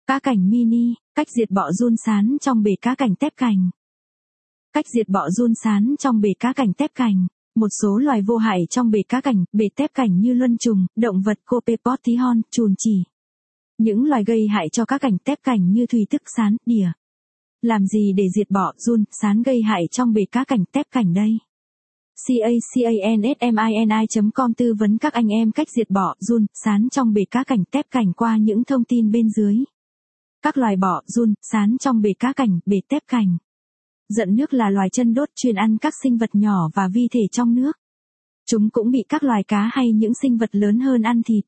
Cá cảnh mini, cách diệt bọ giun sán trong bể cá cảnh tép cành. Cách diệt bọ giun sán trong bể cá cảnh tép cành. Một số loài vô hại trong bể cá cảnh, bể tép cảnh như luân trùng, động vật copepod tí hon, chùn chỉ. Những loài gây hại cho cá cảnh tép cảnh như thùy tức sán, đỉa. Làm gì để diệt bọ giun sán gây hại trong bể cá cảnh tép cảnh đây? cacansmini.com tư vấn các anh em cách diệt bọ giun sán trong bể cá cảnh tép cảnh qua những thông tin bên dưới. Các loài bọ giun sán trong bể cá cảnh, bể tép cảnh. Giận nước là loài chân đốt chuyên ăn các sinh vật nhỏ và vi thể trong nước. Chúng cũng bị các loài cá hay những sinh vật lớn hơn ăn thịt.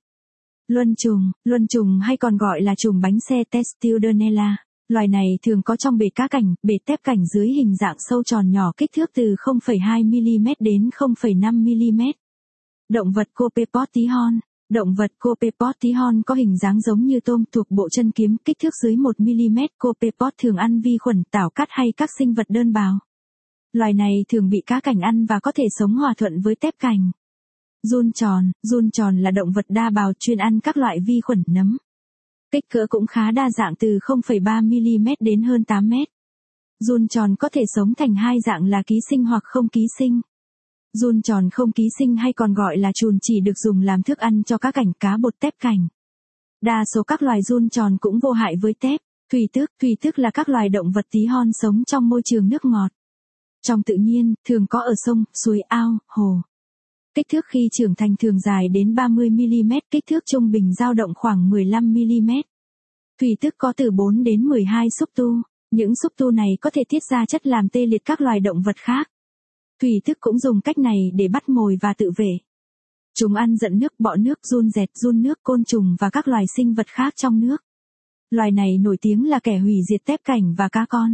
Luân trùng hay còn gọi là trùng bánh xe Testudinella. Loài này thường có trong bể cá cảnh, bể tép cảnh dưới hình dạng sâu tròn nhỏ kích thước từ 0,2mm đến 0,5mm. Động vật copepod tí hon. Động vật copepod tí hon có hình dáng giống như tôm thuộc bộ chân kiếm, kích thước dưới 1mm. Copepod thường ăn vi khuẩn, tảo cắt hay các sinh vật đơn bào. Loài này thường bị cá cảnh ăn và có thể sống hòa thuận với tép cảnh. Giun tròn là động vật đa bào chuyên ăn các loại vi khuẩn, nấm. Kích cỡ cũng khá đa dạng từ 0,3mm đến hơn 8m. Giun tròn có thể sống thành hai dạng là ký sinh hoặc không ký sinh. Giun tròn không ký sinh hay còn gọi là chùn chỉ được dùng làm thức ăn cho cá cảnh, cá bột tép cảnh. Đa số các loài giun tròn cũng vô hại với tép. Thùy tước là các loài động vật tí hon sống trong môi trường nước ngọt. Trong tự nhiên, thường có ở sông, suối, ao, hồ. Kích thước khi trưởng thành thường dài đến 30mm, kích thước trung bình dao động khoảng 15mm. Thùy tước có từ 4 đến 12 xúc tu. Những xúc tu này có thể tiết ra chất làm tê liệt các loài động vật khác. Thùy tước cũng dùng cách này để bắt mồi và tự vệ. Chúng ăn giận nước, bọ nước, giun dẹt, giun nước, côn trùng và các loài sinh vật khác trong nước. Loài này nổi tiếng là kẻ hủy diệt tép cảnh và cá con.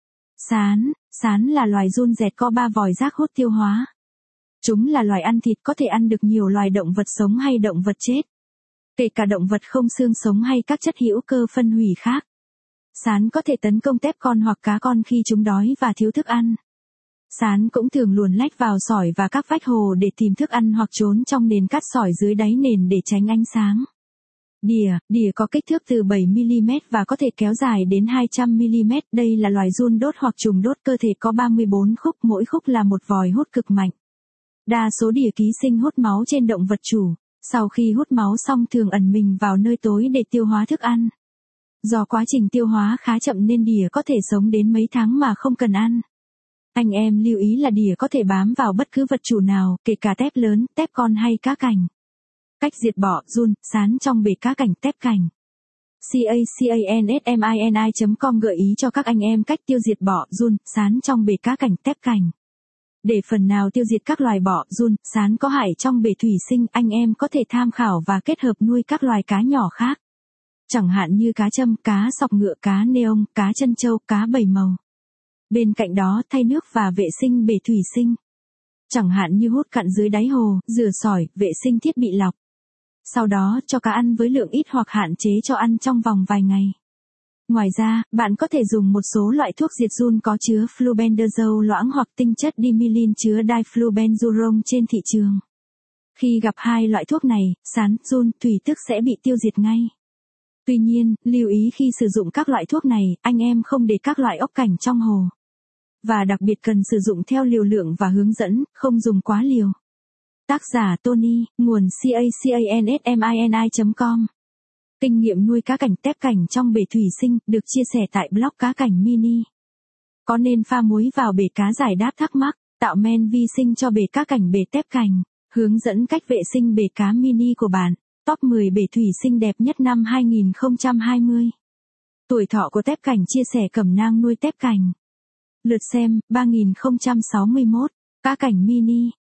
Sán là loài giun dẹt có 3 vòi rác hút tiêu hóa. Chúng là loài ăn thịt, có thể ăn được nhiều loài động vật sống hay động vật chết. Kể cả động vật không xương sống hay các chất hữu cơ phân hủy khác. Sán có thể tấn công tép con hoặc cá con khi chúng đói và thiếu thức ăn. Sán cũng thường luồn lách vào sỏi và các vách hồ để tìm thức ăn hoặc trốn trong nền cát sỏi dưới đáy nền để tránh ánh sáng. Đỉa có kích thước từ 7mm và có thể kéo dài đến 200mm. Đây là loài giun đốt hoặc trùng đốt, cơ thể có 34 khúc, mỗi khúc là một vòi hút cực mạnh. Đa số đỉa ký sinh hút máu trên động vật chủ. Sau khi hút máu xong thường ẩn mình vào nơi tối để tiêu hóa thức ăn. Do quá trình tiêu hóa khá chậm nên đỉa có thể sống đến mấy tháng mà không cần ăn. Anh em lưu ý là đỉa có thể bám vào bất cứ vật chủ nào, kể cả tép lớn, tép con hay cá cảnh. Cách diệt bọ giun sán trong bể cá cảnh tép cảnh. cacansmini.com gợi ý cho các anh em cách tiêu diệt bọ giun sán trong bể cá cảnh tép cảnh. Để phần nào tiêu diệt các loài bọ giun sán có hại trong bể thủy sinh, anh em có thể tham khảo và kết hợp nuôi các loài cá nhỏ khác. Chẳng hạn như cá châm, cá sọc ngựa, cá neon, cá chân trâu, cá bảy màu. Bên cạnh đó thay nước và vệ sinh bể thủy sinh. Chẳng hạn như hút cặn dưới đáy hồ, rửa sỏi, vệ sinh thiết bị lọc. Sau đó cho cá ăn với lượng ít hoặc hạn chế cho ăn trong vòng vài ngày. Ngoài ra, bạn có thể dùng một số loại thuốc diệt giun có chứa flubendazole loãng hoặc tinh chất dimilin chứa diflubenzuron trên thị trường. Khi gặp hai loại thuốc này, sán, giun, thùy tước sẽ bị tiêu diệt ngay. Tuy nhiên, lưu ý khi sử dụng các loại thuốc này, anh em không để các loại ốc cảnh trong hồ. Và đặc biệt cần sử dụng theo liều lượng và hướng dẫn, không dùng quá liều. Tác giả Tony, nguồn cacansmini.com. Kinh nghiệm nuôi cá cảnh tép cảnh trong bể thủy sinh, được chia sẻ tại blog Cá Cảnh Mini. Có nên pha muối vào bể cá? Giải đáp thắc mắc, tạo men vi sinh cho bể cá cảnh, bể tép cảnh, hướng dẫn cách vệ sinh bể cá mini của bạn. Top 10 bể thủy sinh đẹp nhất năm 2020. Tuổi thọ của tép cảnh, chia sẻ cẩm nang nuôi tép cảnh. Lượt xem, 3061. Cá Cảnh Mini.